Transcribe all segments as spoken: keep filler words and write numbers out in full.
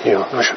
Jó, most.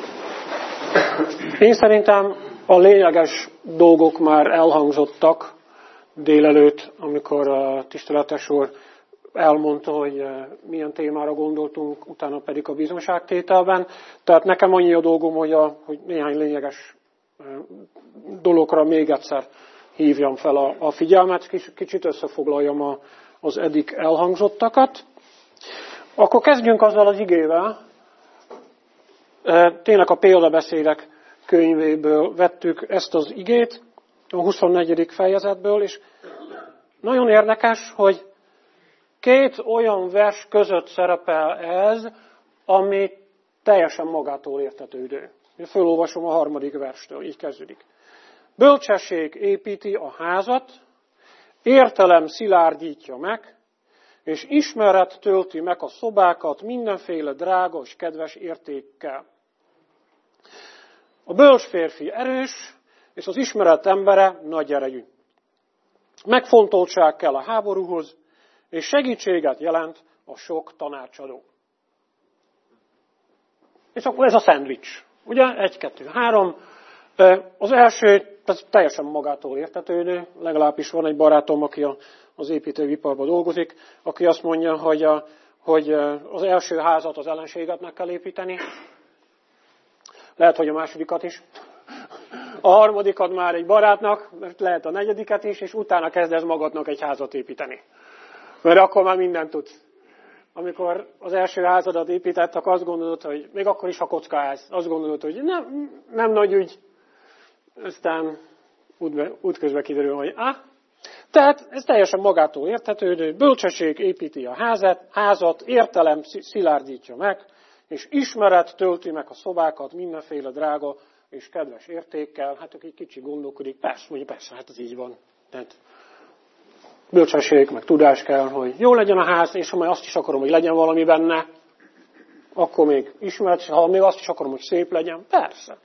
Én szerintem a lényeges dolgok már elhangzottak délelőtt, amikor a tiszteletes úr elmondta, hogy milyen témára gondoltunk, utána pedig a bizonságtételben. Tehát nekem annyi a dolgom, hogy, a, hogy néhány lényeges dologra még egyszer hívjam fel a, a figyelmet, kicsit összefoglaljam a, az eddig elhangzottakat. Akkor kezdjünk azzal az igével. Tényleg a példabeszédek könyvéből vettük ezt az igét, a huszonnegyedik fejezetből, és nagyon érdekes, hogy két olyan vers között szerepel ez, ami teljesen magától értetődő. Fölolvasom a harmadik verstől, így kezdődik. Bölcsesség építi a házat, értelem szilárdítja meg, és ismeret tölti meg a szobákat mindenféle drága és kedves értékkel. A bölcs férfi erős, és az ismeret embere nagy erejű. Megfontoltság kell a háborúhoz, és segítséget jelent a sok tanácsadó. És akkor ez a szendvics. Ugye? Egy, kettő, három. Az első, ez teljesen magától értetődő, legalábbis van egy barátom, aki az építőiparban dolgozik, aki azt mondja, hogy, a, hogy az első házat, az ellenséget meg kell építeni. Lehet, hogy a másodikat is. A harmadikat már egy barátnak, lehet a negyediket is, és utána kezdesz magadnak egy házat építeni. Mert akkor már mindent tudsz. Amikor az első házadat építettek, azt gondolod, hogy még akkor is a kockaház, azt gondolod, hogy nem, nem nagy ügy. Aztán útközben kiderül, hogy ah. Tehát ez teljesen magától értetődő. Bölcsesség építi a házat, házat, értelem szilárdítja meg, és ismeret tölti meg a szobákat mindenféle drága és kedves értékkel. Hát aki kicsi gondolkodik, persze, mondja, persze, hát ez így van. Tehát bölcsesség, meg tudás kell, hogy jó legyen a ház, és ha majd azt is akarom, hogy legyen valami benne, akkor még ismeret, ha még azt is akarom, hogy szép legyen, persze.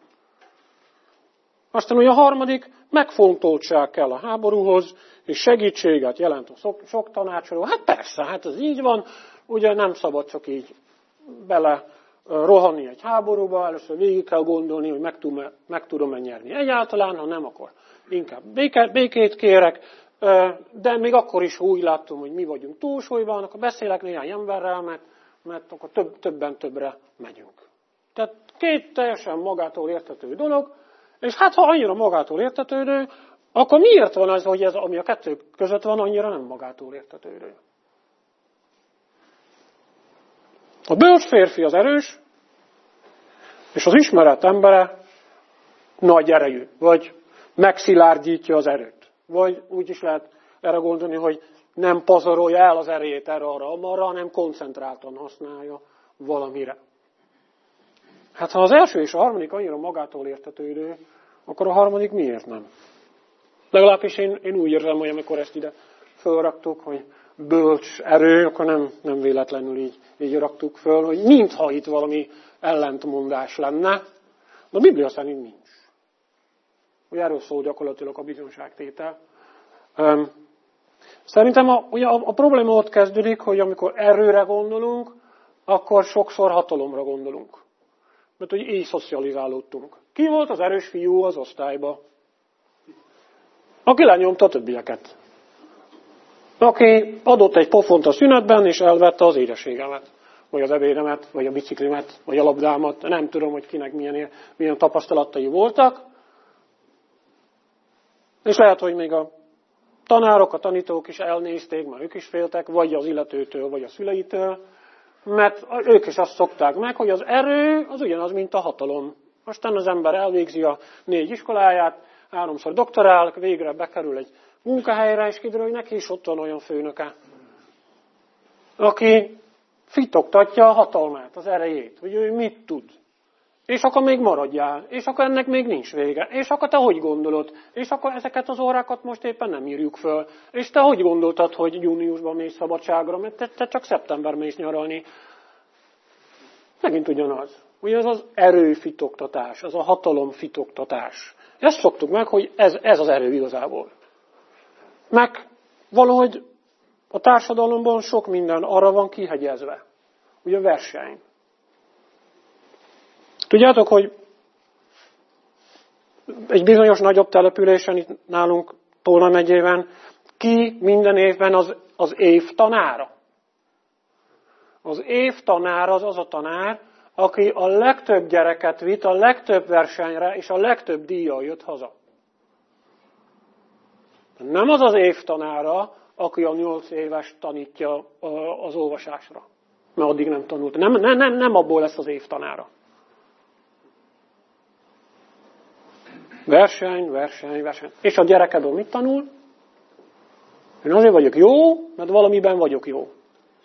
Aztán ugye a harmadik, megfontoltság kell a háborúhoz, és segítséget jelent a sok, sok tanácsoló. Hát persze, hát ez így van, ugye nem szabad csak így bele rohanni egy háborúba, először végig kell gondolni, hogy meg, tudom, meg tudom-e nyerni egyáltalán, ha nem, akkor inkább békét, békét kérek, de még akkor is, ha úgy látom, hogy mi vagyunk túlsúlyban, akkor beszélek néhány emberrel, mert, mert akkor több, többen többre megyünk. Tehát két teljesen magától értető dolog, és hát ha annyira magától értetődő, akkor miért van az, hogy ez, ami a kettő között van, annyira nem magától értetődő? A bölcs férfi az erős, és az ismeret embere nagy erejű, vagy megszilárdítja az erőt. Vagy úgy is lehet erre gondolni, hogy nem pazarolja el az erejét erre arra, amarra, hanem koncentráltan használja valamire. Hát ha az első és a harmadik annyira magától értetődő, akkor a harmadik miért nem? Legalábbis én, én úgy érzem, hogy amikor ezt ide fölraktuk, hogy bölcs erő, akkor nem, nem véletlenül így, így raktuk föl, hogy mintha itt valami ellentmondás lenne, de a Biblia szerint nincs. Hogy erről szól gyakorlatilag a bizonságtétel. Szerintem a, ugye a, a probléma ott kezdődik, hogy amikor erőre gondolunk, akkor sokszor hatalomra gondolunk. Mert hogy így szocializálódtunk. Ki volt az erős fiú az osztályba? Aki lenyomta a többieket. Aki adott egy pofont a szünetben, és elvette az édességemet. Vagy az ebédemet, vagy a biciklimet, vagy a labdámat. Nem tudom, hogy kinek milyen, milyen tapasztalatai voltak. És lehet, hogy még a tanárok, a tanítók is elnézték, mert ők is féltek, vagy az illetőtől, vagy a szüleitől. Mert ők is azt szokták meg, hogy az erő az ugyanaz, mint a hatalom. Aztán az ember elvégzi a négy iskoláját, háromszor doktorál, végre bekerül egy munkahelyre, és kiderül, hogy neki is ott van olyan főnöke, aki fitoktatja a hatalmát, az erejét, hogy ő mit tud. És akkor még maradjál, és akkor ennek még nincs vége. És akkor te hogy gondolod? És akkor ezeket az órákat most éppen nem írjuk föl. És te hogy gondoltad, hogy júniusban mész szabadságra, mert te, te csak szeptember mész nyaralni. Megint ugyanaz. Ugye ez az erőfitoktatás, ez a hatalomfitoktatás. Ezt szoktuk meg, hogy ez, ez az erő igazából. Meg valahogy a társadalomban sok minden arra van kihegyezve. Ugye verseny. Tudjátok, hogy egy bizonyos nagyobb településen, itt nálunk Tolna megyében, ki minden évben az, az év tanára? Az év tanár az az a tanár, aki a legtöbb gyereket vitt a legtöbb versenyre, és a legtöbb díjjal jött haza. Nem az az év tanára, aki a nyolc éves tanítja az olvasásra. Mert addig nem tanult. Nem, nem, nem, nem abból lesz az év tanára. Verseny, verseny, verseny. És a gyerekedől mit tanul? Én azért vagyok jó, mert valamiben vagyok jó.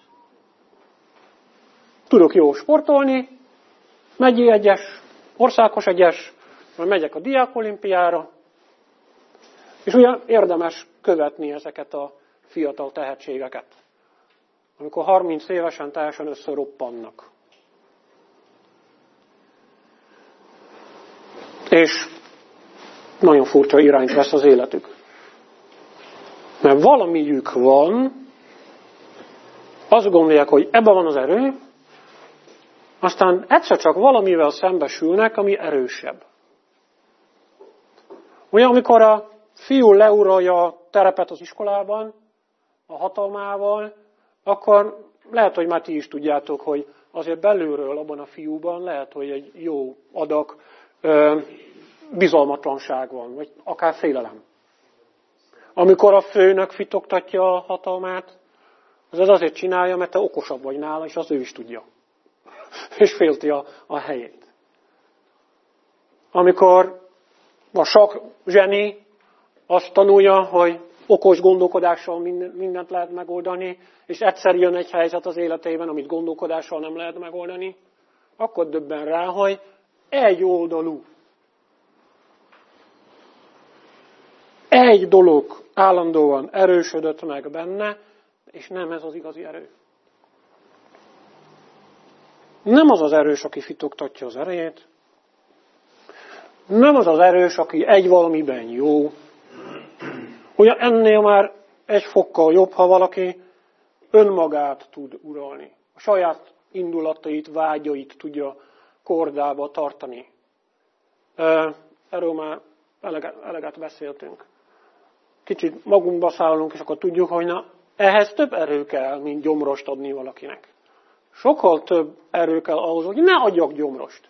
Tudok jó sportolni, megyi egyes, országos egyes, majd megyek a diákolimpiára, és ugye érdemes követni ezeket a fiatal tehetségeket, amikor harminc évesen teljesen összeroppannak. És nagyon furcsa irányt vesz az életük. Mert valamiük van, azt gondolják, hogy ebben van az erő, aztán egyszer csak valamivel szembesülnek, ami erősebb. Olyan, amikor a fiú leuralja a terepet az iskolában, a hatalmával, akkor lehet, hogy már ti is tudjátok, hogy azért belülről abban a fiúban lehet, hogy egy jó adag ö, bizalmatlanság van, vagy akár félelem. Amikor a főnök fitoktatja a hatalmát, az az azért csinálja, mert te okosabb vagy nála, és az ő is tudja. És félti a, a helyét. Amikor a sok zseni azt tanulja, hogy okos gondolkodással mindent lehet megoldani, és egyszer jön egy helyzet az életében, amit gondolkodással nem lehet megoldani, akkor döbben rá, hogy egy oldalú. Egy dolog állandóan erősödött meg benne, és nem ez az igazi erő. Nem az az erős, aki fitoktatja az erejét. Nem az az erős, aki egy valamiben jó. Ugye ennél már egy fokkal jobb, ha valaki önmagát tud uralni. A saját indulatait, vágyait tudja kordába tartani. Erről már eleget, eleget beszéltünk. Kicsit magunkba szállunk, és akkor tudjuk, hogy na, ehhez több erő kell, mint gyomrost adni valakinek. Sokkal több erő kell ahhoz, hogy ne adjak gyomrost,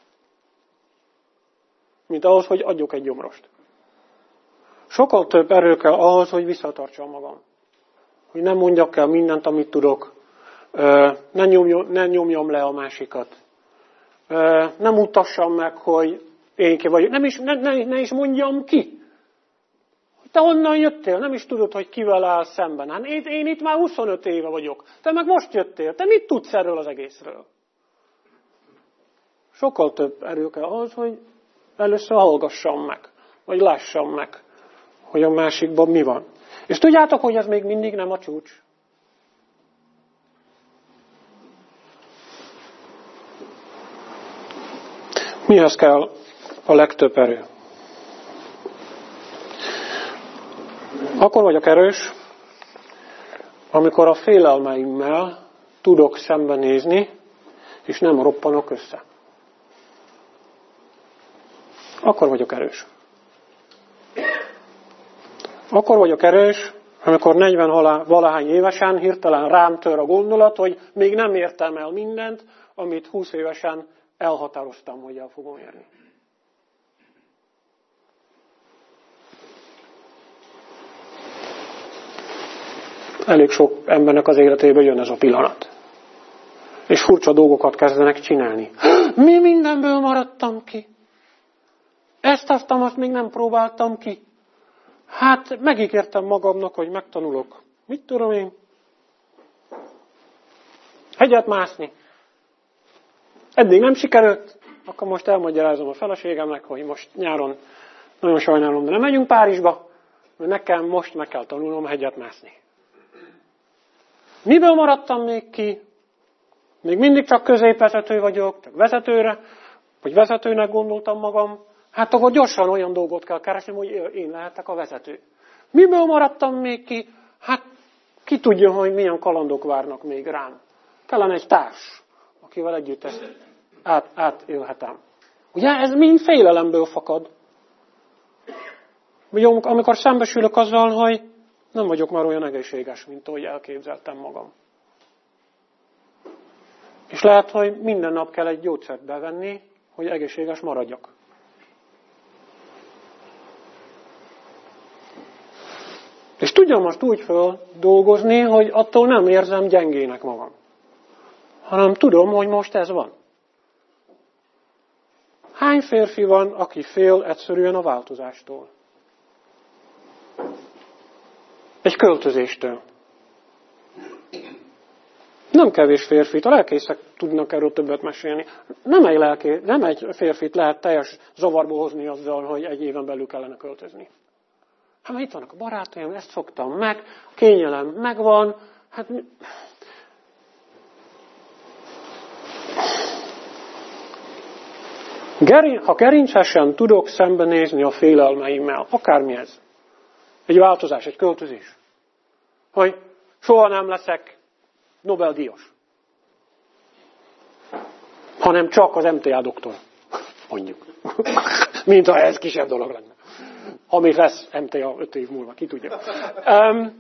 mint ahhoz, hogy adjak egy gyomrost. Sokkal több erő kell ahhoz, hogy visszatartsam magam. Hogy nem mondjak el mindent, amit tudok. Ne nyomjam, ne nyomjam le a másikat. Nem mutassam meg, hogy én ki vagyok. Nem is, ne, ne, ne is mondjam ki. Te honnan jöttél? Nem is tudod, hogy kivel áll szemben. Hát én, én itt már huszonöt éve vagyok. Te meg most jöttél. Te mit tudsz erről az egészről? Sokkal több erő kell ahhoz, hogy először hallgassam meg. Vagy lássam meg, hogy a másikban mi van. És tudjátok, hogy ez még mindig nem a csúcs? Mihez kell a legtöbb erő? Akkor vagyok erős, amikor a félelmeimmel tudok szembenézni, és nem roppanok össze. Akkor vagyok erős. Akkor vagyok erős, amikor negyven valahány évesen hirtelen rám tör a gondolat, hogy még nem értem el mindent, amit húsz évesen elhatároztam, hogy el fogom érni. Elég sok embernek az életében jön ez a pillanat. És furcsa dolgokat kezdenek csinálni. Mi mindenből maradtam ki? Ezt aztán azt még nem próbáltam ki. Hát megígértem magamnak, hogy megtanulok. Mit tudom én? Hegyet mászni. Eddig nem sikerült, akkor most elmagyarázom a feleségemnek, hogy most nyáron nagyon sajnálom, de nem megyünk Párizsba, mert nekem most meg kell tanulnom hegyet mászni. Miből maradtam még ki? Még mindig csak középvezető vagyok, csak vezetőre, vagy vezetőnek gondoltam magam. Hát akkor gyorsan olyan dolgot kell keresni, hogy én lehetek a vezető. Miből maradtam még ki? Hát ki tudja, hogy milyen kalandok várnak még rám. Kellene egy társ, akivel együtt ezt át, átélhetem. Ugye ez mind félelemből fakad. Ugye amikor szembesülök azzal, hogy nem vagyok már olyan egészséges, mint ahogy elképzeltem magam. És lehet, hogy minden nap kell egy gyógyszert bevenni, hogy egészséges maradjak. És tudjam most úgy föl dolgozni, hogy attól nem érzem gyengének magam. Hanem tudom, hogy most ez van. Hány férfi van, aki fél egyszerűen a változástól? Egy költözéstől. Nem kevés férfit, a lelkészek tudnak erről többet mesélni. Nem egy, lelké, nem egy férfit lehet teljes zavarba hozni azzal, hogy egy éven belül kellene költözni. Hát mert itt vannak a barátaim, ezt szoktam meg, a kényelem megvan, hát... Ha gerincsesen tudok szembenézni a félelmeimmel, akármi ez, egy változás, egy költözés, hogy soha nem leszek Nobel-díjas, hanem csak az em té á doktor, mondjuk. Mint ha ez kisebb dolog lenne. Ha még lesz em té á öt év múlva, ki tudja. Um,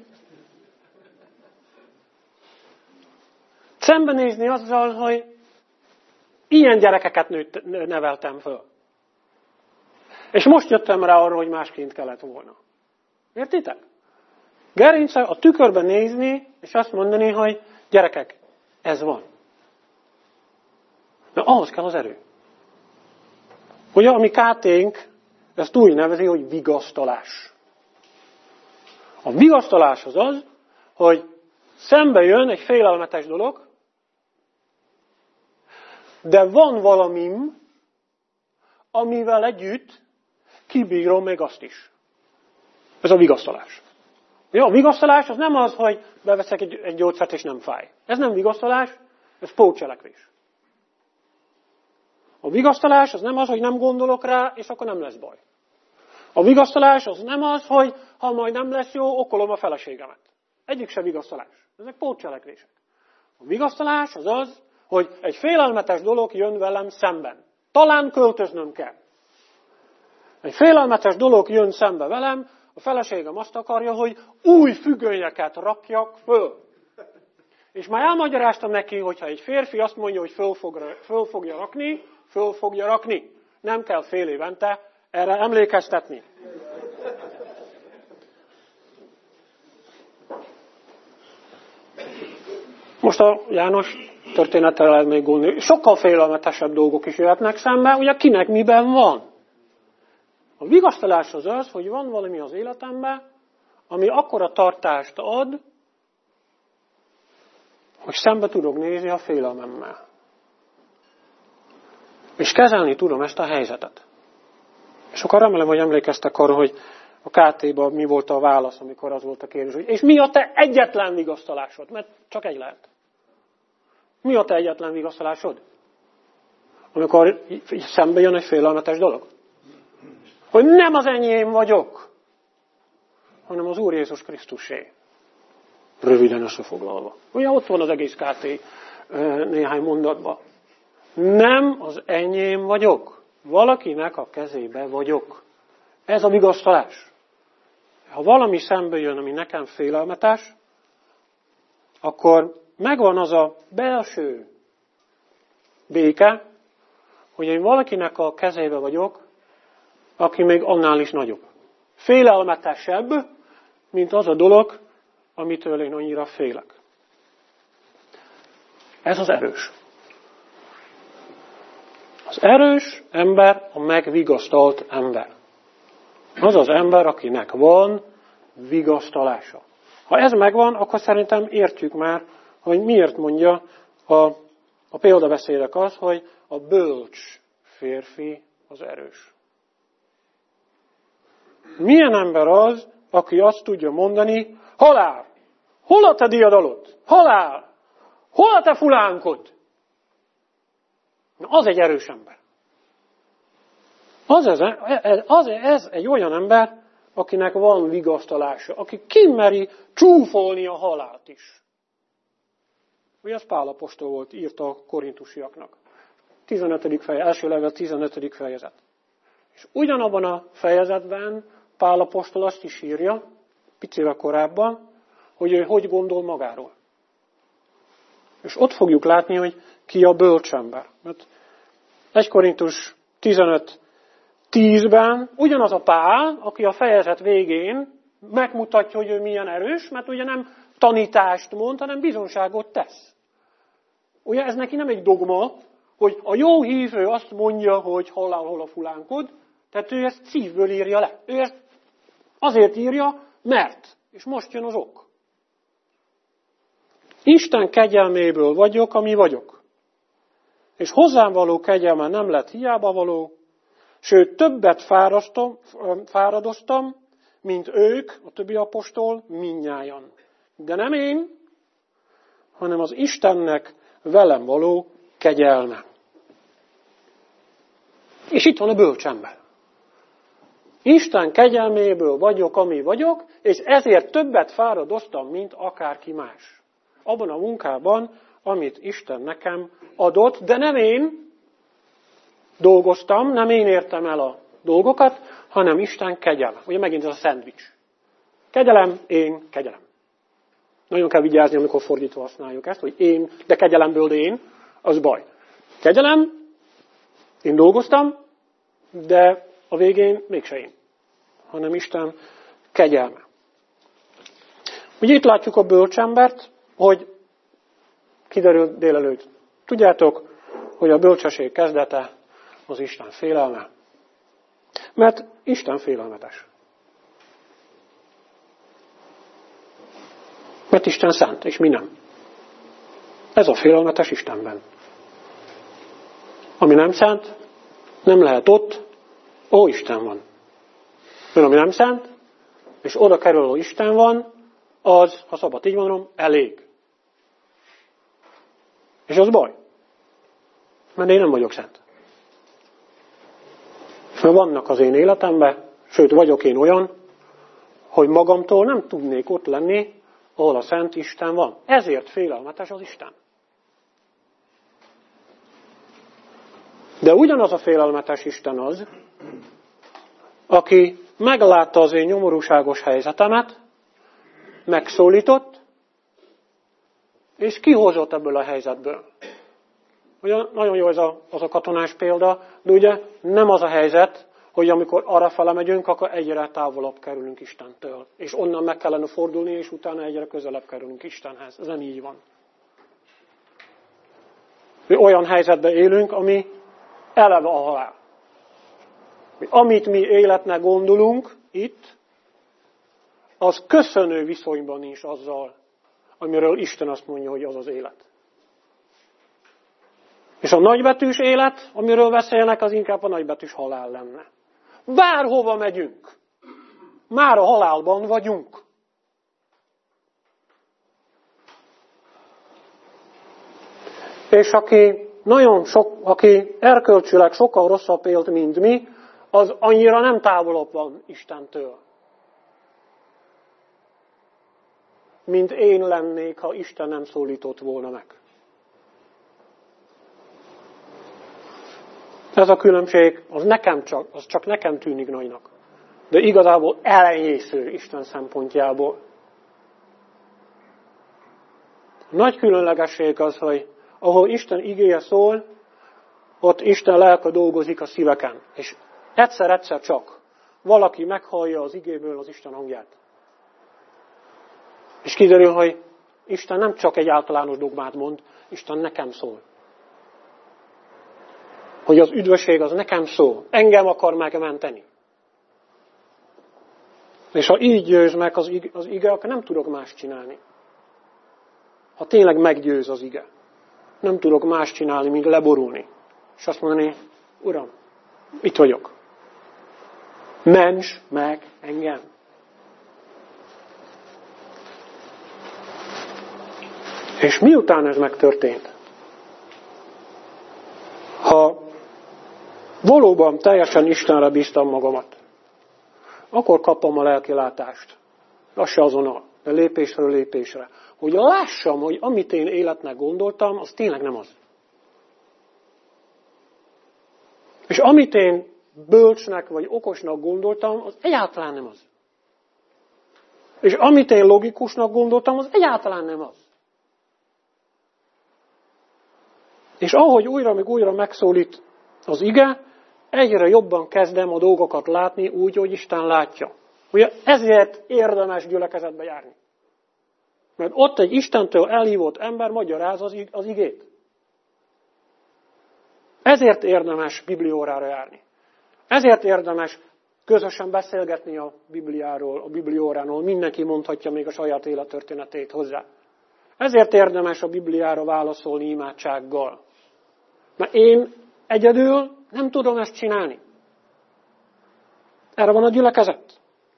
szembenézni azzal, hogy ilyen gyerekeket nőtt, neveltem föl. És most jöttem rá arra, hogy másként kellett volna. Értitek? Gerince a tükörben nézni, és azt mondani, hogy gyerekek, ez van. De ahhoz kell az erő. Ugye, a mi ká té-nk ezt úgy nevezi, hogy vigasztalás. A vigasztalás az az, hogy szembe jön egy félelmetes dolog, de van valamim, amivel együtt kibírom még azt is. Ez a vigasztalás. Ja, a vigasztalás az nem az, hogy beveszek egy, egy gyógyszert és nem fáj. Ez nem vigasztalás, ez pótcselekvés. A vigasztalás az nem az, hogy nem gondolok rá, és akkor nem lesz baj. A vigasztalás az nem az, hogy ha majd nem lesz jó, okolom a feleségemet. Egyik se vigasztalás. Ezek pótcselekvések. A vigasztalás az az, hogy egy félelmetes dolog jön velem szemben. Talán költöznöm kell. Egy félelmetes dolog jön szembe velem, a feleségem azt akarja, hogy új függönyeket rakjak föl. És már elmagyaráztam neki, hogyha egy férfi azt mondja, hogy föl, fog, föl fogja rakni, föl fogja rakni. Nem kell fél évente erre emlékeztetni. Most a János történettel lehet még gondolni. Sokkal félelmetesebb dolgok is jöhetnek szembe, ugye kinek miben van. A vigasztalás az az, hogy van valami az életemben, ami akkora tartást ad, hogy szembe tudok nézni a félelmemmel. És kezelni tudom ezt a helyzetet. És akkor remélem, hogy emlékeztek arra, hogy a ká té-ban mi volt a válasz, amikor az volt a kérdés, hogy és mi a te egyetlen vigasztalásod? Mert csak egy lehet. Mi a te egyetlen vigasztalásod? Amikor szembe jön egy félelmetes dolog. Hogy nem az enyém vagyok, hanem az Úr Jézus Krisztusé. Röviden összefoglalva. Ugye ott van az egész ká té néhány mondatban. Nem az enyém vagyok. Valakinek a kezébe vagyok. Ez a vigasztalás. Ha valami szembe jön, ami nekem félelmetes, akkor megvan az a belső béke, hogy én valakinek a kezébe vagyok, aki még annál is nagyobb. Félelmetesebb, mint az a dolog, amitől én annyira félek. Ez az erős. Az erős ember a megvigasztalt ember. Az az ember, akinek van vigasztalása. Ha ez megvan, akkor szerintem értjük már, hogy miért mondja a, a példabeszédek az, hogy a bölcs férfi az erős. Milyen ember az, aki azt tudja mondani, halál! Hol a te diadalod? Halál! Hol a te fulánkod? Na, az egy erős ember. Az ez, az ez egy olyan ember, akinek van vigasztalása, aki kimeri csúfolni a halált is. Ugye ez Pál apostol volt, írta a korintusiaknak. tizenötödik fejezet, első levél tizenötödik fejezet. És ugyanabban a fejezetben Pál apostol azt is írja, picivel korábban, hogy ő hogy gondol magáról. És ott fogjuk látni, hogy ki a bölcsember. Mert egy Korintus tizenöt tízben ugyanaz a Pál, aki a fejezet végén megmutatja, hogy ő milyen erős, mert ugye nem tanítást mond, hanem bizonságot tesz. Ugye ez neki nem egy dogma, hogy a jó hívő azt mondja, hogy hol áll, hol a fulánkod, tehát ő ezt szívből írja le. Ő ezt azért írja, mert. És most jön az ok. Isten kegyelméből vagyok, ami vagyok. És hozzám való kegyelme nem lett hiába való, sőt többet fáradoztam, mint ők, a többi apostol, mindnyájan. De nem én, hanem az Istennek velem való kegyelme. És itt van a bölcsember. Isten kegyelméből vagyok, ami vagyok, és ezért többet fáradoztam, mint akárki más. Abban a munkában, amit Isten nekem adott, de nem én dolgoztam, nem én értem el a dolgokat, hanem Isten kegyelme. Ugye megint ez a szendvics. Kegyelem, én, kegyelem. Nagyon kell vigyázni, amikor fordítva használjuk ezt, hogy én, de kegyelemből én, az baj. Kegyelem, én dolgoztam, de a végén mégse én, hanem Isten kegyelme. Ugye itt látjuk a bölcsembert, hogy kiderült délelőtt. Tudjátok, hogy a bölcsesség kezdete az Isten félelme. Mert Isten félelmetes. Mert Isten szent, és mi nem. Ez a félelmetes Istenben. Ami nem szent, nem lehet ott, ó, Isten van. Mert ami nem szent, és oda kerül, hogy Isten van, az, ha szabad így mondom, elég. És az baj. Mert én nem vagyok szent. Mert vannak az én életemben, sőt, vagyok én olyan, hogy magamtól nem tudnék ott lenni, ahol a Szent Isten van. Ezért félelmetes az Isten. De ugyanaz a félelmetes Isten az, aki meglátta az én nyomorúságos helyzetemet, megszólított, és kihozott ebből a helyzetből. Ugye nagyon jó ez a, az a katonás példa, de ugye nem az a helyzet, hogy amikor arrafele megyünk, akkor egyre távolabb kerülünk Istentől. És onnan meg kellene fordulni, és utána egyre közelebb kerülünk Istenhez. Ez nem így van. Mi olyan helyzetben élünk, ami eleve a halál. Amit mi életnek gondolunk itt, az köszönő viszonyban is azzal, amiről Isten azt mondja, hogy az az élet. És a nagybetűs élet, amiről beszélnek, az inkább a nagybetűs halál lenne. Bárhova megyünk, már a halálban vagyunk. És aki nagyon sok, aki erkölcsileg sokkal rosszabb élt, mint mi, az annyira nem távolabb van Istentől. Mint én lennék, ha Isten nem szólított volna meg. Ez a különbség, az, nekem csak, az csak nekem tűnik nagynak. De igazából elenyésző Isten szempontjából. A nagy különlegesség az, hogy ahol Isten igéje szól, ott Isten lelke dolgozik a szíveken. És egyszer-egyszer csak valaki meghallja az igéből az Isten hangját. És kiderül, hogy Isten nem csak egy általános dogmát mond, Isten nekem szól. Hogy az üdvösség az nekem szól. Engem akar megmenteni. És ha így győz meg az ige, az ige, akkor nem tudok más csinálni. Ha tényleg meggyőz az ige. Nem tudok más csinálni, mint leborulni. És azt mondani, Uram, itt vagyok. Ments meg engem. És miután ez megtörtént? Ha valóban teljesen Istenre bíztam magamat, akkor kapom a lelkilátást. Lassan azonnal, de lépésről lépésre. Hogy lássam, hogy amit én életnek gondoltam, az tényleg nem az. És amit én bölcsnek vagy okosnak gondoltam, az egyáltalán nem az. És amit én logikusnak gondoltam, az egyáltalán nem az. És ahogy újra meg újra megszólít az ige, egyre jobban kezdem a dolgokat látni úgy, hogy Isten látja. Ugye ezért érdemes gyülekezetbe járni. Mert ott egy Istentől elhívott ember magyaráz az igét. Ezért érdemes bibliórára járni. Ezért érdemes közösen beszélgetni a Bibliáról, a biblióráról. Mindenki mondhatja még a saját élettörténetét hozzá. Ezért érdemes a Bibliára válaszolni imádsággal. Mert én egyedül nem tudom ezt csinálni. Erre van a gyülekezet.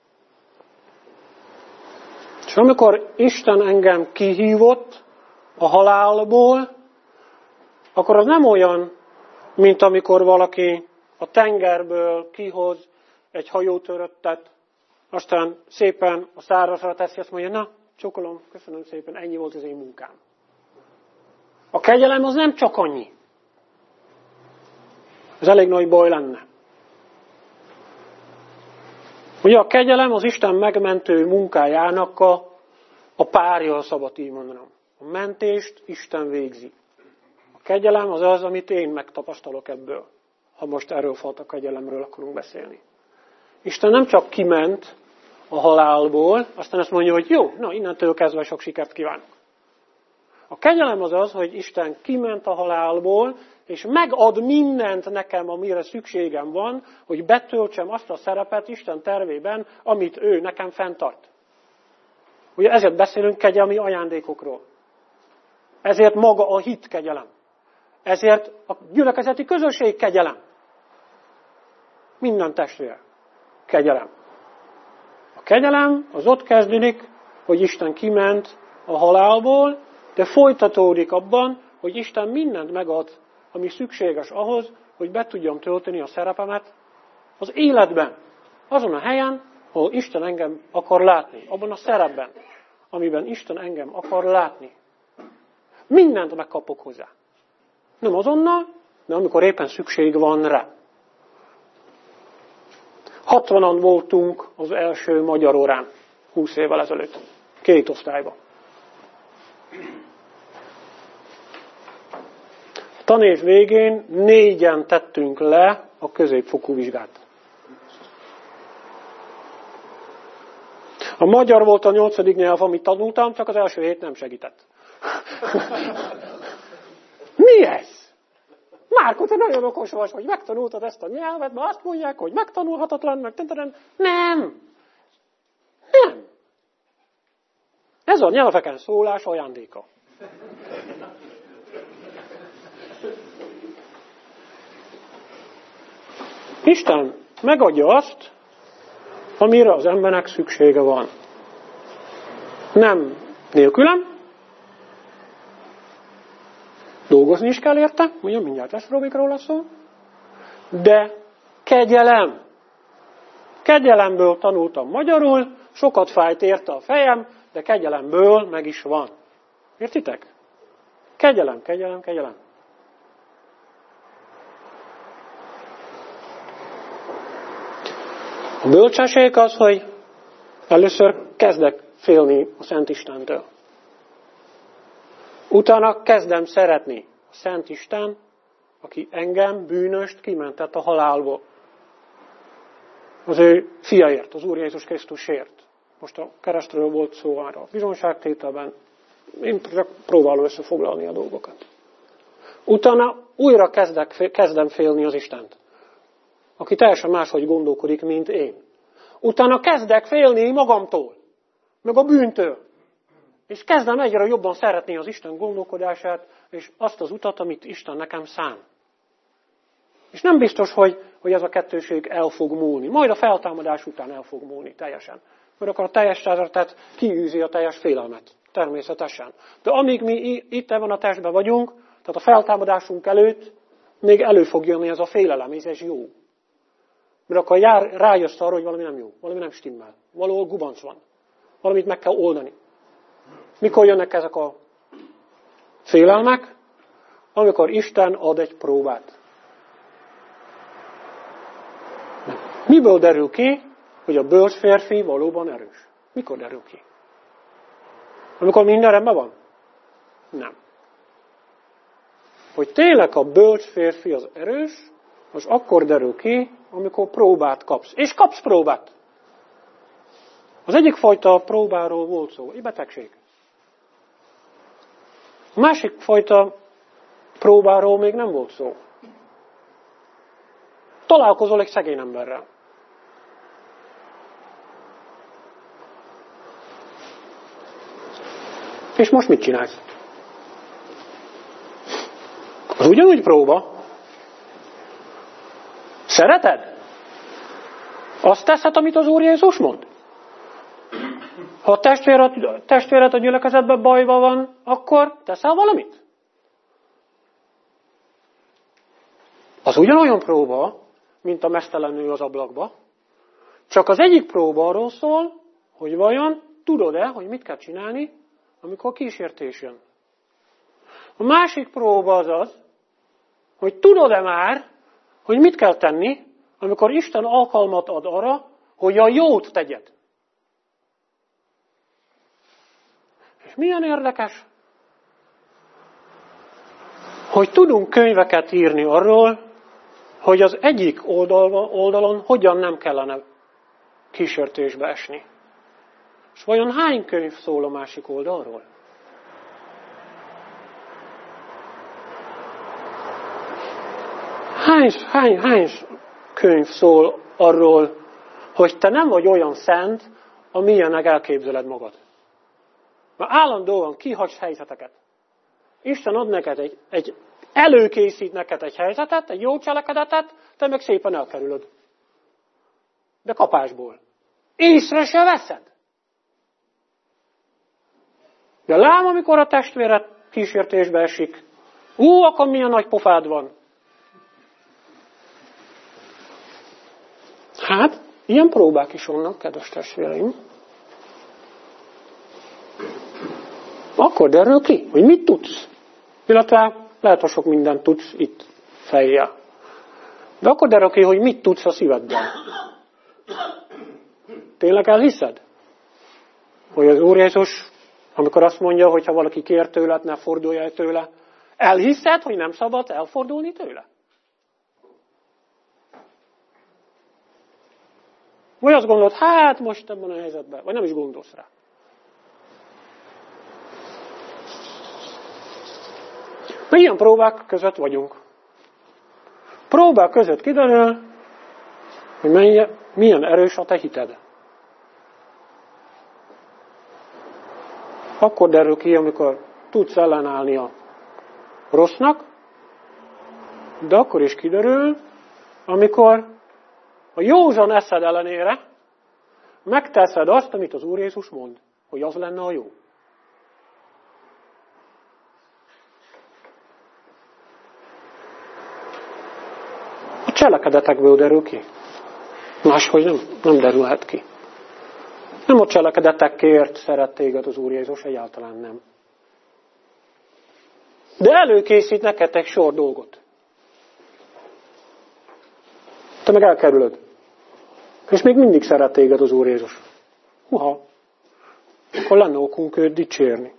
És amikor Isten engem kihívott a halálból, akkor az nem olyan, mint amikor valaki a tengerből kihoz egy hajótöröttet, aztán szépen a szárazra teszi, azt mondja, na, csokolom, köszönöm szépen, ennyi volt az én munkám. A kegyelem az nem csak annyi. Ez elég nagy baj lenne. Ugye a kegyelem az Isten megmentő munkájának a, a párja, szabad így mondanom. A mentést Isten végzi. A kegyelem az az, amit én megtapasztalok ebből. Ha most erről falt a kegyelemről akarunk beszélni. Isten nem csak kiment a halálból, aztán azt mondja, hogy jó, na innentől kezdve sok sikert kívánok. A kegyelem az az, hogy Isten kiment a halálból, és megad mindent nekem, amire szükségem van, hogy betöltsem azt a szerepet Isten tervében, amit ő nekem fenntart. Ugye ezért beszélünk kegyelmi ajándékokról. Ezért maga a hit kegyelem. Ezért a gyülekezeti közösség kegyelem. Minden testvére kegyelem. A kegyelem az ott kezdődik, hogy Isten kiment a halálból, de folytatódik abban, hogy Isten mindent megad, ami szükséges ahhoz, hogy be tudjam tölteni a szerepemet az életben. Azon a helyen, ahol Isten engem akar látni. Abban a szerepben, amiben Isten engem akar látni. Mindent megkapok hozzá. Nem azonnal, de amikor éppen szükség van rá. hatvanan voltunk az első magyar órán, húsz évvel ezelőtt. Két osztályban. A tanév végén négyen tettünk le a középfokú vizsgát. A magyar volt a nyolcadik nyelv, amit tanultam, csak az első hét nem segített. Mi ez? Márko, te nagyon okos vagy, hogy megtanultad ezt a nyelvet, mert azt mondják, hogy megtanulhatatlan, meg tentelen. Nem. Nem. Ez a nyelveken szólás ajándéka. Isten megadja azt, amire az embernek szüksége van. Nem nélkülem. Dolgozni is kell érte, ugye mindjárt lesz Robik róla szó. De kegyelem. Kegyelemből tanultam magyarul, sokat fájt érte a fejem, de kegyelemből meg is van. Értitek? Kegyelem, kegyelem, kegyelem. A bölcsesség az, hogy először kezdek félni a Szent Istentől. Utána kezdem szeretni a Szent Isten, aki engem, bűnöst kimentett a halálból. Az ő fiaért, az Úr Jézus Krisztusért. Most a keresztről volt szó arra a bizonságtételben. Én csak próbálom összefoglalni a dolgokat. Utána újra kezdek, kezdem félni az Istent, aki teljesen máshogy gondolkodik, mint én. Utána kezdek félni magamtól, meg a bűntől. És kezdem egyre jobban szeretni az Isten gondolkodását, és azt az utat, amit Isten nekem szán. És nem biztos, hogy, hogy ez a kettőség el fog múlni. Majd a feltámadás után el fog múlni teljesen. Mert akkor a teljes tehát kiűzi a teljes félelmet. Természetesen. De amíg mi itt ebben a testben vagyunk, tehát a feltámadásunk előtt, még elő fog jönni ez a félelem, és ez jó. Mert akkor jár, rájössz arra, hogy valami nem jó, valami nem stimmel. Valahol gubanc van. Valamit meg kell oldani. Mikor jönnek ezek a félelmek? Amikor Isten ad egy próbát. Miből derül ki, hogy a bölcs férfi valóban erős? Mikor derül ki? Amikor minden rendben van? Nem. Hogy tényleg a bölcs férfi az erős, az akkor derül ki, amikor próbát kapsz. És kapsz próbát. Az egyik fajta próbáról volt szó, egy betegség. A másik fajta próbáról még nem volt szó. Találkozol egy szegény emberrel. És most mit csinálsz? Az ugyanúgy próba. Szereted? Azt teszed, amit az Úr Jézus mond? Ha a testvéred, testvéred a gyülekezetben bajban van, akkor teszel valamit? Az ugyanolyan próba, mint a meztelen nő az ablakba. Csak az egyik próba arról szól, hogy vajon tudod-e, hogy mit kell csinálni, amikor kísértés jön. A másik próba az az, hogy tudod-e már, hogy mit kell tenni, amikor Isten alkalmat ad arra, hogy a jót tegyed. És milyen érdekes, hogy tudunk könyveket írni arról, hogy az egyik oldalon, oldalon hogyan nem kellene kísértésbe esni. És vajon hány könyv szól a másik oldalról? Hány, hány, hány könyv szól arról, hogy te nem vagy olyan szent, amilyenek elképzeled magad? Mert állandóan kihagysz helyzeteket. Isten ad neked egy, egy előkészít neked egy helyzetet, egy jó cselekedetet, te meg szépen elkerülöd. De kapásból. Észre se veszed. De lám, amikor a testvéred kísértésbe esik, ú, akkor milyen nagy pofád van. Hát, ilyen próbák is vannak, kedves testvéreim. Akkor derül ki, hogy mit tudsz. Illetve lehet, hogy sok mindent tudsz itt fejjel. De akkor derül ki, hogy mit tudsz a szíveddel. Tényleg elhiszed? Hogy az Úr Jézus, amikor azt mondja, hogy ha valaki kér tőled, ne fordulj el tőle, elhiszed, hogy nem szabad elfordulni tőle? Vagy azt gondolod, hát most ebben a helyzetben, vagy nem is gondolsz rá. Na, ilyen próbák között vagyunk. Próbák között kiderül, hogy milyen, milyen erős a te hited. Akkor derül ki, amikor tudsz ellenállni a rossznak, de akkor is kiderül, amikor a józan eszed ellenére megteszed azt, amit az Úr Jézus mond, hogy az lenne a jó. A cselekedetekből derül ki. Máshogy nem, nem derülhet ki. Nem a cselekedetekért szeret téged az Úr Jézus, egyáltalán nem. De előkészít neked egy sor dolgot. Te meg elkerülöd. És még mindig szeret téged az Úr Jézus. Uha, akkor lenne okunk őt dicsérni.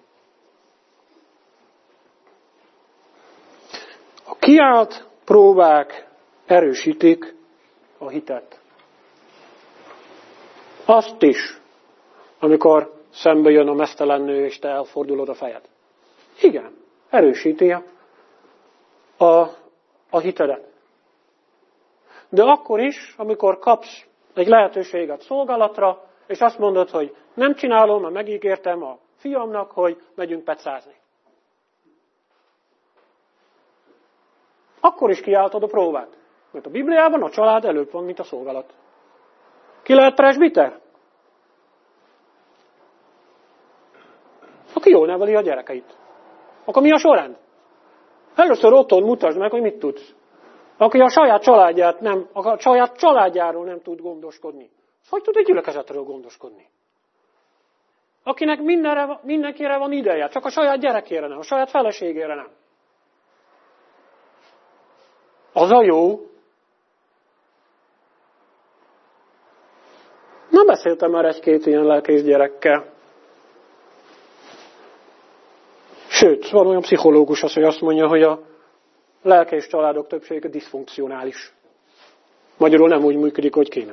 A kiállt próbák erősítik a hitet. Azt is, amikor szembe jön a meztelen nő, és te elfordulod a fejed. Igen, erősíti a, a hitedet. De akkor is, amikor kapsz egy lehetőséget szolgálatra, és azt mondod, hogy nem csinálom, mert megígértem a fiamnak, hogy megyünk pecázni. Akkor is kiáltod a próbát. Mert a Bibliában a család előbb van, mint a szolgálat. Ki lehet presbiter? Aki jól neveli a gyerekeit. Akkor mi a sorrend? Először otthon mutasd meg, hogy mit tudsz. Aki a saját családját nem, a saját családjáról nem tud gondoskodni. Hogy tud egy gyülekezetről gondoskodni? Akinek mindenre, mindenkire van ideje, csak a saját gyerekére nem, a saját feleségére nem. Az a jó. beszéltem már egy-két ilyen lelkész gyerekkel. Sőt, van olyan pszichológus, az, hogy azt mondja, hogy a lelkész családok többsége diszfunkcionális. Magyarul nem úgy működik, hogy kéne.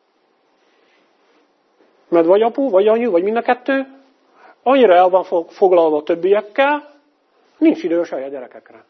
Mert vagy apu, vagy anyu, vagy mind a kettő, annyira el van foglalva a többiekkel, nincs idő a saját gyerekekre.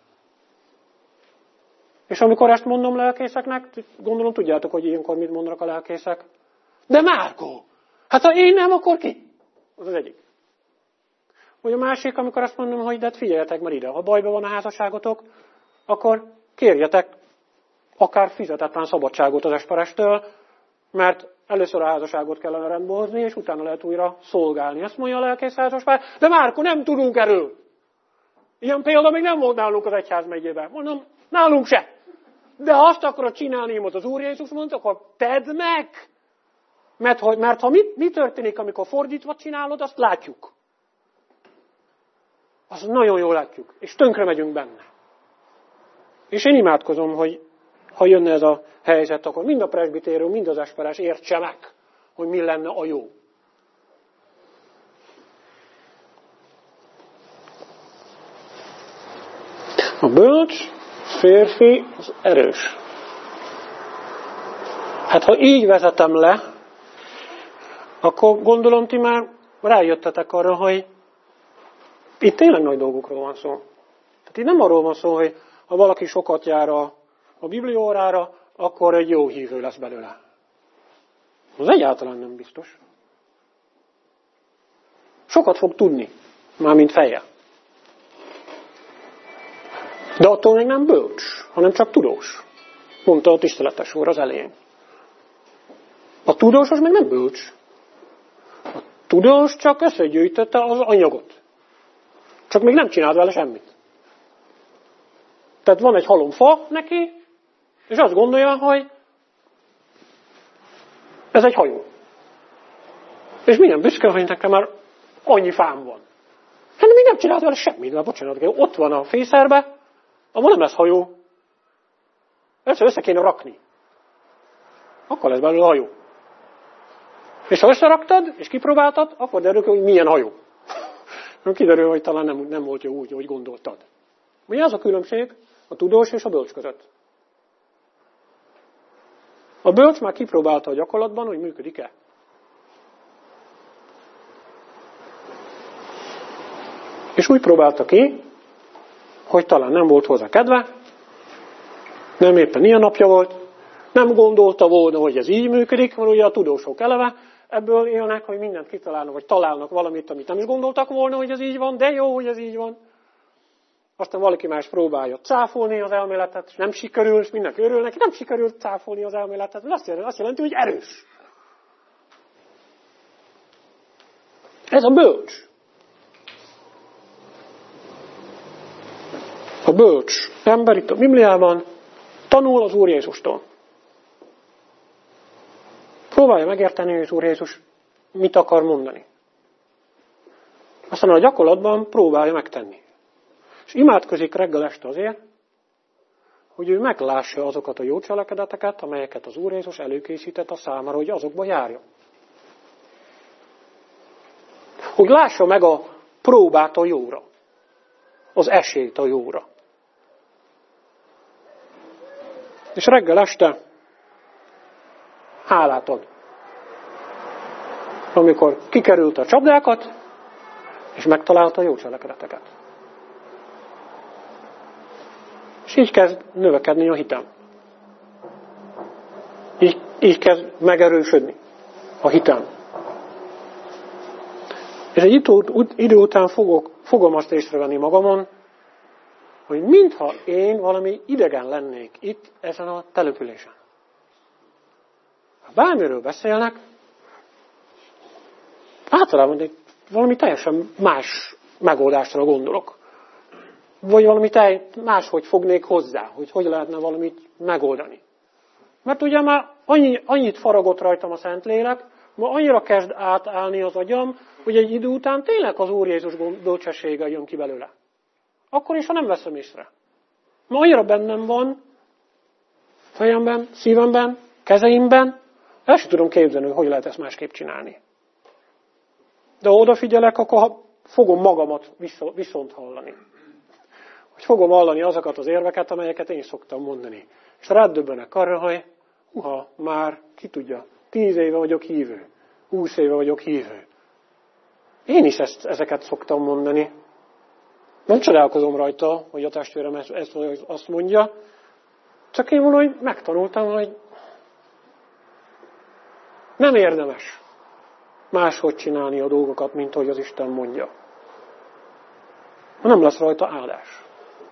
És amikor ezt mondom lelkészeknek, gondolom tudjátok, hogy ilyenkor mit mondanak a lelkészek. De Márkó, hát ha én nem, akkor ki? Az az egyik. Vagy a másik, amikor azt mondom, hogy de hát figyeljetek már ide, ha bajban van a házasságotok, akkor kérjetek akár fizetetlen szabadságot az esperestől, mert először a házasságot kellene rendbe hozni, és utána lehet újra szolgálni. Ezt mondja a lelkész házaspár, de Márkó, nem tudunk erről. Ilyen példa még nem volt nálunk az egyházmegyében. Mondom, nálunk se. De ha azt akarod csinálni, amit az Úr Jézus mondta, akkor tedd meg. Mert, hogy, mert ha mi, mi történik, amikor fordítva csinálod, azt látjuk. Azt nagyon jól látjuk. És tönkre megyünk benne. És én imádkozom, hogy ha jönne ez a helyzet, akkor mind a presbitérium, mind az esperes értse meg, hogy mi lenne a jó. A bölcs férfi az erős. Hát ha így vezetem le, akkor gondolom ti már rájöttetek arra, hogy itt tényleg nagy dolgokról van szó. Tehát itt nem arról van szó, hogy ha valaki sokat jár a, a bibliórára, akkor egy jó hívő lesz belőle. Az egyáltalán nem biztos. Sokat fog tudni, mármint fejjel. De attól még nem bölcs, hanem csak tudós. Mondta a tiszteletes úr az elején. A tudós az meg nem bölcs. A tudós csak összegyűjtötte az anyagot. Csak még nem csinált vele semmit. Tehát van egy halom fa neki, és azt gondolja, hogy ez egy hajó. És milyen büszke, hogy nekem már annyi fám van. Hát még nem csinált vele semmit, mert bocsánat, ott van a fészerbe, abban nem lesz hajó. Ezt össze kéne rakni. Akkor lesz belőle hajó. És ha összeraktad, és kipróbáltad, akkor derül, hogy milyen hajó. Kiderül, hogy talán nem, nem volt jó úgy, ahogy gondoltad. Mi az a különbség a tudós és a bölcs között? A bölcs már kipróbálta a gyakorlatban, hogy működik-e. És úgy próbálta ki, hogy talán nem volt hozzá kedve, nem éppen ilyen napja volt, nem gondolta volna, hogy ez így működik, mert ugye a tudósok eleve ebből élnek, hogy mindent kitalálnak, vagy találnak valamit, amit nem is gondoltak volna, hogy ez így van, de jó, hogy ez így van. Aztán valaki más próbálja cáfolni az elméletet, és nem sikerül, és mindenki örül neki, nem sikerült cáfolni az elméletet. Ez azt jelenti, azt jelenti, hogy erős. Ez a bölcs. A bölcs ember itt a Bibliában tanul az Úr Jézustól. Próbálja megérteni, hogy az Úr Jézus mit akar mondani. Aztán a gyakorlatban próbálja megtenni. És imádkozik reggel este azért, hogy ő meglássa azokat a jó cselekedeteket, amelyeket az Úr Jézus előkészített a számára, hogy azokba járjon. Hogy lássa meg a próbát a jóra. Az esélyt a jóra. És reggel este hálát ad. Amikor kikerült a csapdákat, és megtalálta a jó cselekedeteket. És így kezd növekedni a hitem. Így, így kezd megerősödni a hitem. És egy idő után fogok, fogom azt észrevenni magamon, hogy mintha én valami idegen lennék itt ezen a településen. Ha bármiről beszélnek, általában egy, valami teljesen más megoldásra gondolok. Vagy valami tej, máshogy fognék hozzá, hogy hogy lehetne valamit megoldani. Mert ugye már annyi, annyit faragott rajtam a Szentlélek, ma annyira kezd átállni az agyam, hogy egy idő után tényleg az Úr Jézus bölcsessége jön ki belőle. Akkor is, ha nem veszem észre. Ma annyira bennem van, fejemben, szívemben, kezeimben, El sem tudom képzelni, hogy hogy lehet ezt másképp csinálni. De ha odafigyelek, akkor fogom magamat viszont hallani. Hogy fogom hallani azokat az érveket, amelyeket én szoktam mondani. És rádöbbenek arra, hogy uha, már ki tudja, tíz éve vagyok hívő, húsz éve vagyok hívő. Én is ezt, ezeket szoktam mondani. Nem csodálkozom rajta, hogy a testvérem ezt, ezt azt mondja, csak én valahogy megtanultam, hogy nem érdemes máshogy csinálni a dolgokat, mint ahogy az Isten mondja. Nem lesz rajta áldás.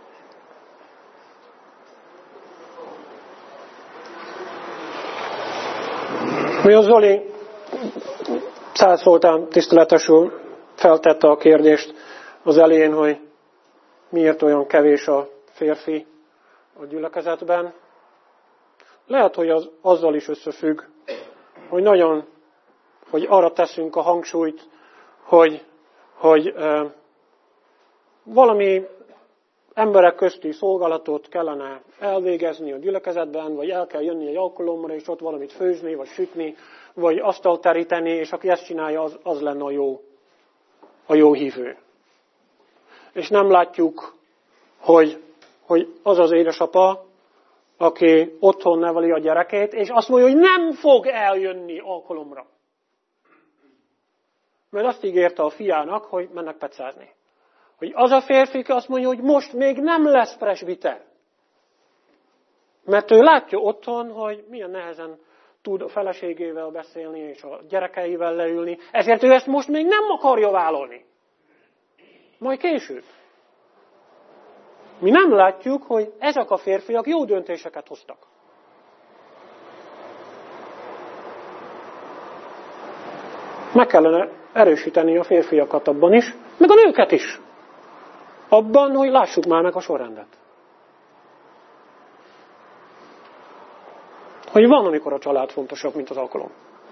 Mi az Zoli Szálszoltán tiszteletesül feltette a kérdést az elején, hogy miért olyan kevés a férfi a gyülekezetben. Lehet, hogy az azzal is összefügg, hogy nagyon, hogy arra teszünk a hangsúlyt, hogy, hogy e, valami emberek közti szolgálatot kellene elvégezni a gyülekezetben, vagy el kell jönni egy alkalomra, és ott valamit főzni, vagy sütni, vagy asztalt teríteni, és aki ezt csinálja, az, az lenne a jó, a jó hívő. És nem látjuk, hogy, hogy az az édesapa, aki otthon neveli a gyerekét, és azt mondja, hogy nem fog eljönni alkalomra. Mert azt ígérte a fiának, hogy mennek pecázni. Hogy az a férfi azt mondja, hogy most még nem lesz presbiter. Mert ő látja otthon, hogy milyen nehezen tud a feleségével beszélni, és a gyerekeivel leülni. Ezért ő ezt most még nem akarja vállalni. Majd később. Mi nem látjuk, hogy ezek a férfiak jó döntéseket hoztak. Meg kellene erősíteni a férfiakat abban is, meg a nőket is. Abban, hogy lássuk már meg a sorrendet. Hogy van, amikor a család fontosabb, mint az alkalom.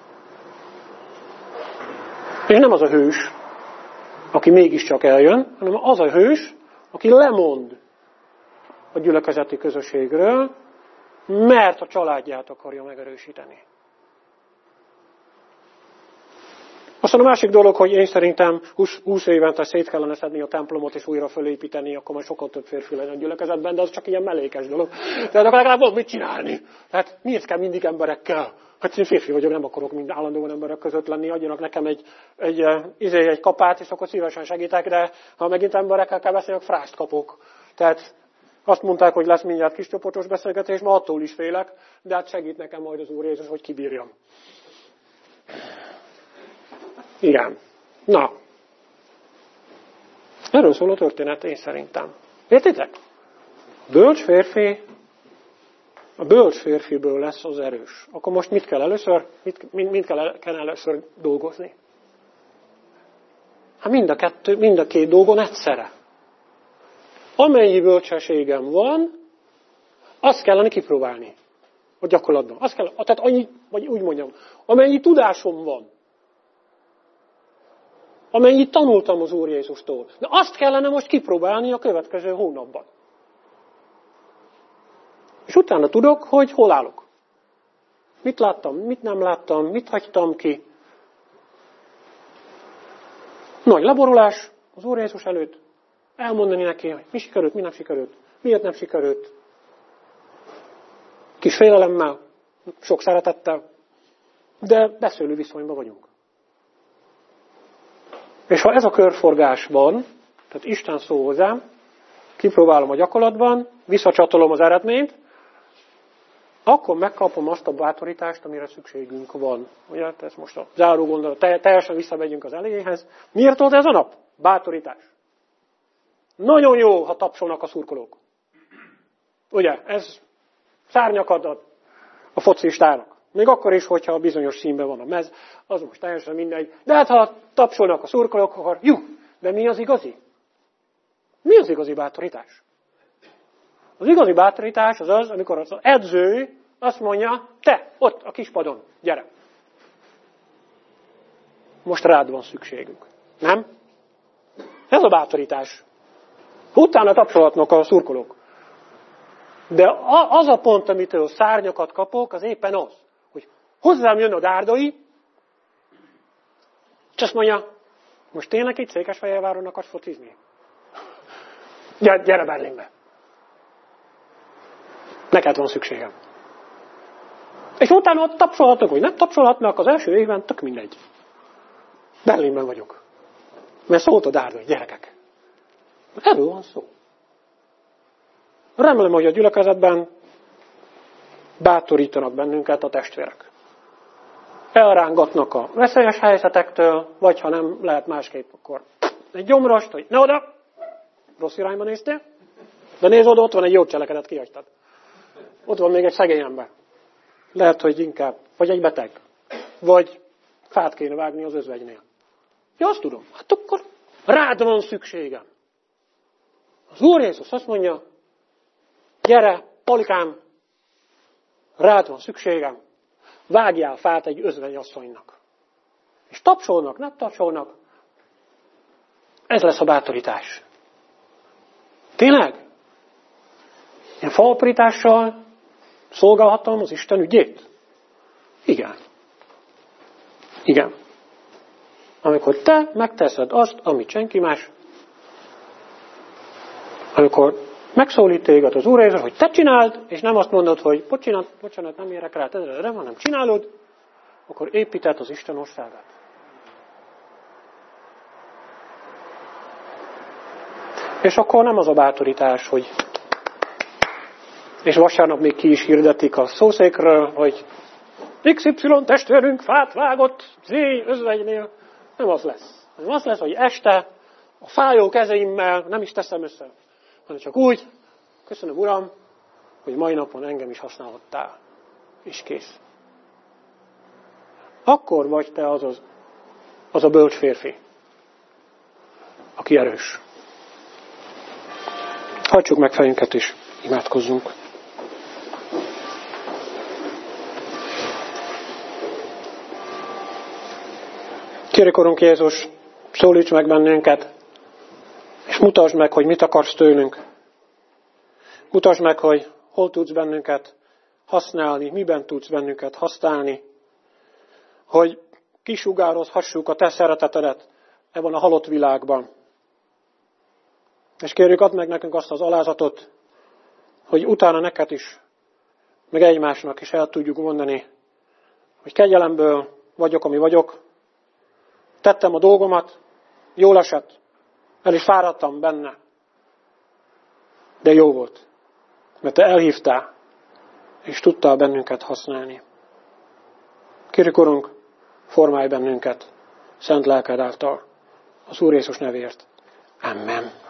És nem az a hős, aki mégiscsak eljön, hanem az a hős, aki lemond a gyülekezeti közösségről, mert a családját akarja megerősíteni. Aztán a másik dolog, hogy én szerintem húsz évente szét kellene szedni a templomot, és újra fölépíteni, akkor majd sokkal több férfi legyen a gyülekezetben, de az csak ilyen mellékes dolog. Tehát akkor legalább van mit csinálni. Tehát miért kell mindig emberekkel? Hát én férfi vagyok, nem akarok mind állandóan emberek között lenni, adjanak nekem egy, egy, egy, egy kapát, és akkor szívesen segítek, de ha megint emberekkel kell beszélni, frászt kapok. Tehát azt mondták, hogy lesz mindjárt kiscsoportos beszélgetés, ma attól is félek, de hát segít nekem majd az Úr Jézus, hogy kibírjam. Igen. Na. Erről szól a történet, én szerintem. Értitek? Bölcs férfi, a bölcs férfiből lesz az erős. Akkor most mit kell először, mit, mit kell, kell először dolgozni? Hát mind a, kettő, mind a két dolgon egyszerre. Amennyi bölcsességem van, azt kellene kipróbálni a gyakorlatban. Azt kell, tehát annyi, vagy úgy mondjam, amennyi tudásom van, amennyit tanultam az Úr Jézustól. De azt kellene most kipróbálni a következő hónapban. És utána tudok, hogy hol állok. Mit láttam, mit nem láttam, mit hagytam ki. Nagy leborulás az Úr Jézus előtt. Elmondani neki, hogy mi sikerült, mi nem sikerült, miért nem sikerült. Kis félelemmel, sok szeretettel, de beszélő viszonyban vagyunk. És ha ez a körforgás van, tehát Isten szól hozzám, kipróbálom a gyakorlatban, visszacsatolom az eredményt, akkor megkapom azt a bátorítást, amire szükségünk van. Ugye, ez most a záró gondolat, teljesen visszamegyünk az elejéhez. Miért volt ez a nap? Bátorítás. Nagyon jó, ha tapsolnak a szurkolók. Ugye, ez szárnyakat ad a focistának. Még akkor is, hogyha a bizonyos színben van a mez, az most teljesen mindegy. De hát, ha tapsolnak a szurkolók, akkor jó, de mi az igazi? Mi az igazi bátorítás? Az igazi bátorítás az az, amikor az edző azt mondja, te, ott a kispadon, gyere. Most rád van szükségünk. Nem? Ez a bátorítás. Utána tapsolhatnak a szurkolók. De az a pont, amitől szárnyakat kapok, az éppen az, hogy Hozzám jön a dárdai, és azt mondja, most tényleg itt Székesfehérváron akarsz focizni? Gyere, gyere Berlinbe. Neked van szükségem. És utána ott tapsolhatnak, vagy nem tapsolhatnak, az első évben tök mindegy. Berlinben vagyok. Mert szólt a dárdai, gyerekek. Erről van szó. Remélem, hogy a gyülekezetben bátorítanak bennünket a testvérek. Elrángatnak a veszélyes helyzetektől, vagy ha nem lehet másképp, akkor egy gyomrost, hogy ne oda, rossz irányba néztél, de nézd oda, ott van egy jó cselekedet, kihagytad. Ott van még egy szegény ember. Lehet, hogy inkább, vagy egy beteg, vagy fát kéne vágni az özvegynél. Ja, azt tudom, hát akkor rád van szükségem. Az Úr Jézus azt mondja, gyere, Palikám, rád van szükségem, vágjál fát egy özvegyasszonynak. És tapsolnak, nem tapsolnak. Ez lesz a bátorítás. Tényleg? Ilyen falaprítással szolgálhatom az Isten ügyét? Igen. Igen. Amikor te megteszed azt, amit senki más, amikor megszólít téged az Úr Jézus, hogy te csináld, és nem azt mondod, hogy bocsánat, bocsánat, nem érek rá, de hanem csinálod, akkor építed az Isten országát. És akkor nem az a bátorítás, hogy és vasárnap még ki is hirdetik a szószékről, hogy iksz ipszilon testvérünk fát vágott Z özvegynél. Nem az lesz. Nem az lesz, hogy este a fájó kezeimmel nem is teszem össze, hanem csak úgy, köszönöm Uram, hogy mai napon engem is használhattál. És kész. Akkor vagy te az, az, az a bölcs férfi, aki erős. Hajtsuk meg fejünket és imádkozzunk. Kérjük, Urunk Jézus, szólíts meg bennünket, és mutasd meg, hogy mit akarsz tőlünk. Mutasd meg, hogy hol tudsz bennünket használni, miben tudsz bennünket használni, hogy kisugározhassuk a te szeretetedet ebben a halott világban. És kérjük, add meg nekünk azt az alázatot, hogy utána neked is, meg egymásnak is el tudjuk mondani, hogy kegyelemből vagyok, ami vagyok, tettem a dolgomat, jól esett, el is fáradtam benne, de jó volt, mert te elhívtál, és tudtál bennünket használni. Kérjük, Urunk, formálj bennünket szent lelked által, az Úr Jézus nevéért. Amen.